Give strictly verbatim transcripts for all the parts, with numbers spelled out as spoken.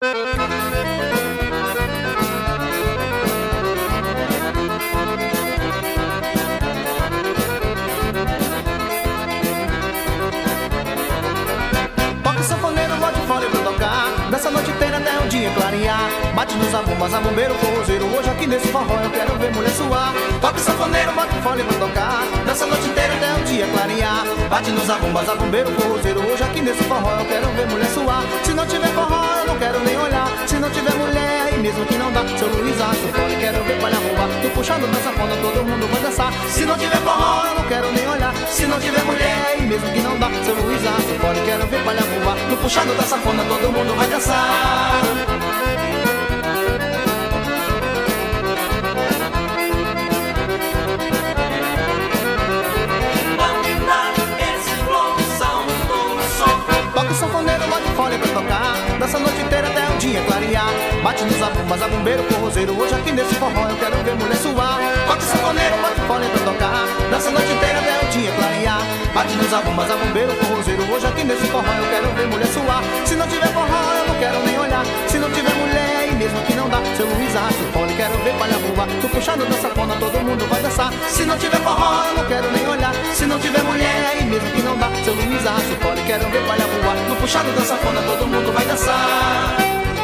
Toca sanfoneiro, bote fole pra tocar, dessa noite inteira até o dia clarear. Bate nos abumbas, abombeiro, forrozeiro, hoje aqui nesse forró eu quero ver mulher suar. Toca sanfoneiro, bote fole pra tocar, dessa noite inteira até o dia clarear. Bate nos abumbas, abombeiro, forrozeiro, hoje aqui nesse forró eu quero ver mulher suar. Se não tiver forró eu não quero nem olhar, se não tiver mulher aí mesmo que não dá. Seu Luiz acha o fole, quero ver palha rua, tô puxando da sanfona, todo mundo vai dançar. Se não tiver forró eu não quero nem olhar, se não tiver mulher aí mesmo que não dá. Seu Luiz acha o fole, quero ver palha rua, tô puxando da sanfona, todo mundo vai dançar. Toca o sanfoneiro, bote fole pra tocar, dessa noite inteira até o dia clarear. Bate nos abumbas, abombeiro, forrozeiro, hoje aqui nesse forró eu quero ver mulher suar. Toca o sanfoneiro, bote fole pra tocar, dessa noite inteira até o dia clarear. Bate nos abumbas, abombeiro, forrozeiro, hoje aqui nesse forró eu quero ver mulher suar. Se não tiver forró eu não quero nem olhar, se não tiver mulher e mesmo que não dá. Seu Luiz acha o fole, quero ver palha rua, tô puxando da sanfona, todo mundo vai dançar. Se não tiver forró eu não quero nem olhar, se não tiver mulher e mesmo que não dá. Seu Luiz acha o fole, quero ver palha rua, no puxado da sanfona todo mundo vai dançar.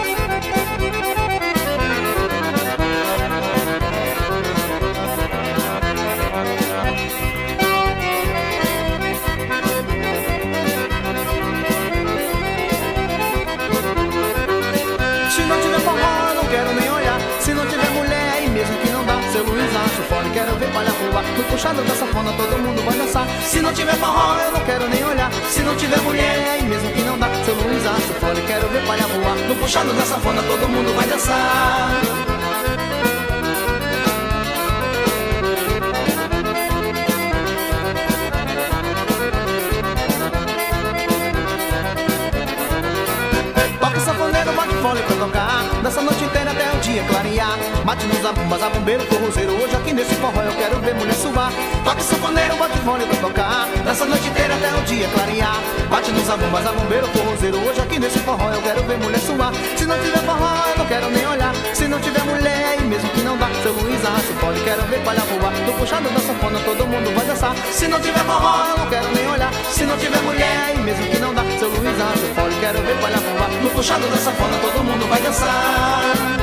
Se não tiver forró eu não quero nem olhar, se não tiver mulher e mesmo que não dá. Seu Luiz acha o fole, quero ver palha rua, no puxado da sanfona todo mundo vai dançar. Se não tiver forró eu não quero nem olhar, se não tiver mulher e mesmo que não dá. Seu Luiz acha o fole, quero ver palha rua, no puxado da sanfona todo mundo vai dançar. Toca sanfoneiro, bote fole pra tocar, dessa noite inteira até o dia clarear. Bate nos abumbas, abombeiro, forrozeiro, hoje aqui nesse forró eu quero ver mulher suar. Toca sanfoneiro, bote fole pra tocar, dessa noite inteira até o dia clarear. Bate nos abumbas, abombeiro, forrozeiro, hoje aqui nesse forró eu quero ver mulher suar. Se não tiver forró eu não quero nem olhar, se não tiver mulher e mesmo que não dá. Seu Luiz acha o fole, quero ver palha rua, tô puxando da sanfona, todo mundo vai dançar. Se não tiver forró eu não quero nem olhar, se não tiver mulher e mesmo que não dá. Seu Luiz acha o fole, quero ver palha rua, no puxado da sanfona todo mundo vai dançar.